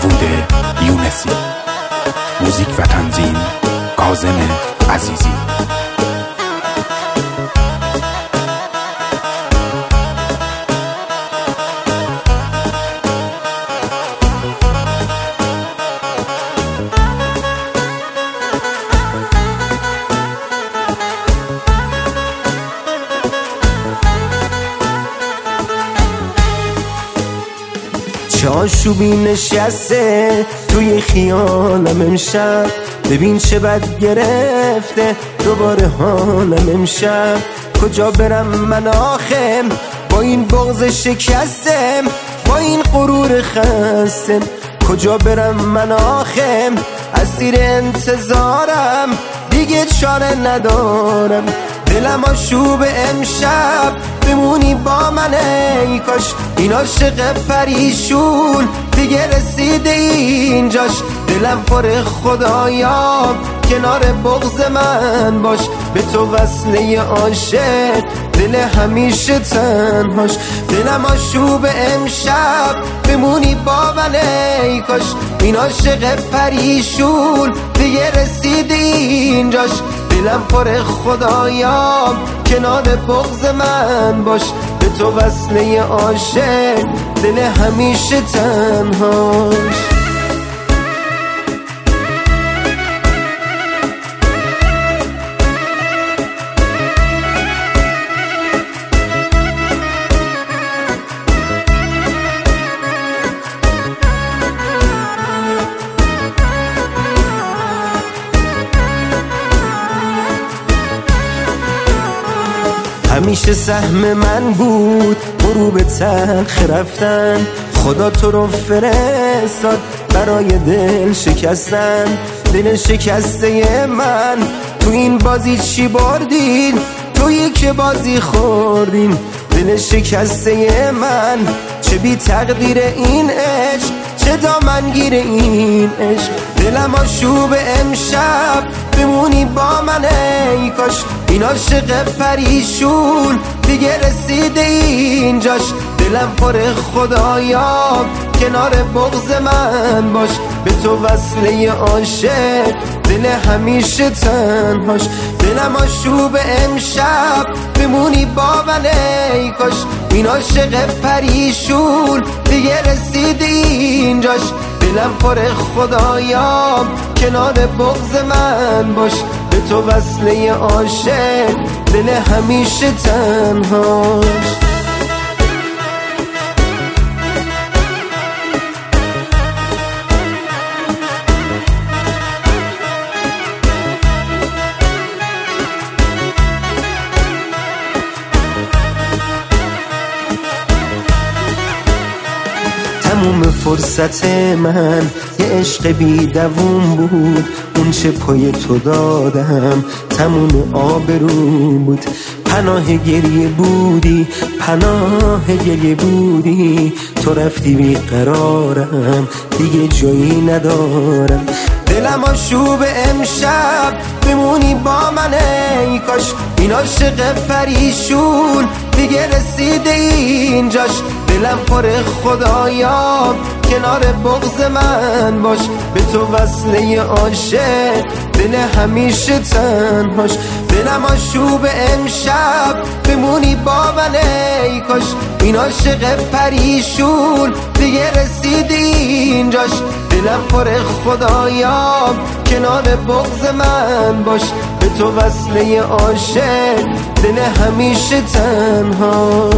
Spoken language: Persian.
داوود یونسی. موزیک و تنظیم کاظم عزیزی. چه آشوبی نشسته توی خیالم امشب، ببین چه بد گرفته دوباره حالم امشب. کجا برم من آخه با این بغض شکستم، با این غرور خستم. کجا برم من آخه اسیر انتظارم، دیگه چاره ندارم. دلم آشوب امشب بمونی با من، ای کاش این عاشق پریشون دیگه رسیده اینجاش. دلم پر خدایا کنار بغض من باش، به تو وصله عاشق دل همیشه تنهاش. دلم آشوب امشب بمونی با من، ای کاش این عاشق پریشون دیگه رسیده اینجاش. دلم پر خدایا کنار بغض من باش، به تو وصله عاشق دل همیشه تنهاش. همیشه سهم من بود غروب تلخ رفتن، خدا تو رو فرستاد برای دل شکستن. دل شکسته من تو این بازی چی بردین، تویی که بازی خوردین. دل شکسته من چه بی تقدیر این عشق، چه دامنگیر این عشق. دلم آشوب امشب بمونی با من، ای کاش این عاشق پریشون دیگه رسیده اینجاش. دلم پر خدایا کنار بغض من باش، به تو وصله عاشق دل همیشه تنهاش. دلم آشوب امشب بمونی با من، ای کاش این عاشق پریشون دیگه رسیده اینجاش. دلم پر خدایا کنار بغض من باش، به تو وصله عاشق دل همیشه تنهاش. تموم فرصت من یه عشق بی دووم بود، اون چه پای تو دادم تموم آبروم بود. پناه گریه بودی، پناه گریه بودی، تو رفتی بیقرارم دیگه جایی ندارم. دلم آشوب امشب بمونی با من، ای کاش این عاشق پریشون دیگه رسیده اینجاش. دلم پر خدایا کنار بغض من باش، به تو وصله عاشق دل همیشه تنهاش. دلم آشوب امشب بمونی با من، ای کاش این عاشق پریشون دیگه رسیده اینجاش. دلم پر خدایا کنار بغض من باش، به تو وصله عاشق دل همیشه تنهاش.